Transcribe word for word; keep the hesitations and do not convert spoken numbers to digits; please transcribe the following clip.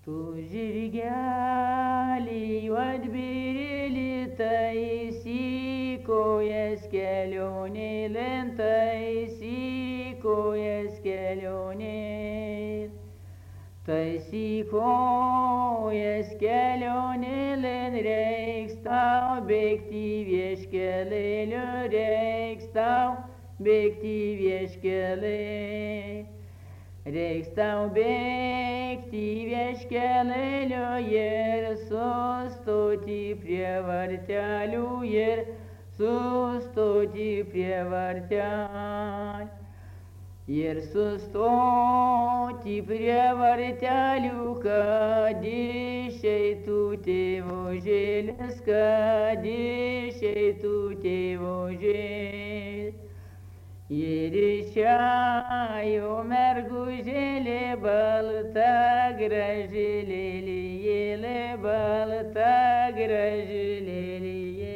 Tu žirgelį juodbirėlį taisyk, kojas kelionėlin taisyk, kojas kelionėlin. Taisyk kojas kelionėlin, reiks tau bėgti vieškelėliu, reiks tau bėgti vieškelėliu. Reiks tau bėgti vieškelėliu ir sustoti prie vartelių, ir sustoti prie vartelių. Ir sustoti prie vartelių, kad išeitų tėvužėlis, kad išeitų tėvužėlis. Ir išėjo mergužėlė balta graži lelijėlė, balta graži lelijėlė.